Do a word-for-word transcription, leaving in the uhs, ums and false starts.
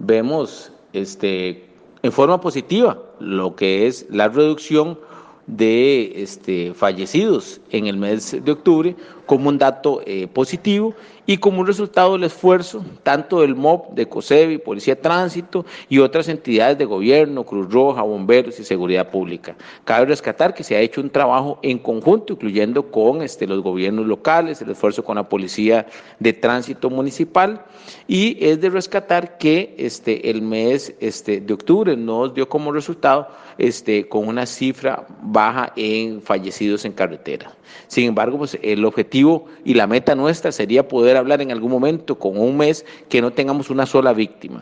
vemos este, en forma positiva lo que es la reducción de este, fallecidos en el mes de octubre como un dato eh, positivo y como un resultado del esfuerzo tanto del M O B, de COSEBI, Policía de Tránsito y otras entidades de gobierno, Cruz Roja, bomberos y seguridad pública. Cabe rescatar que se ha hecho un trabajo en conjunto, incluyendo con este, los gobiernos locales, el esfuerzo con la Policía de Tránsito Municipal, y es de rescatar que este, el mes este, de octubre nos dio como resultado este, con una cifra baja en fallecidos en carretera. Sin embargo, pues el objetivo y la meta nuestra sería poder hablar en algún momento con un mes que no tengamos una sola víctima.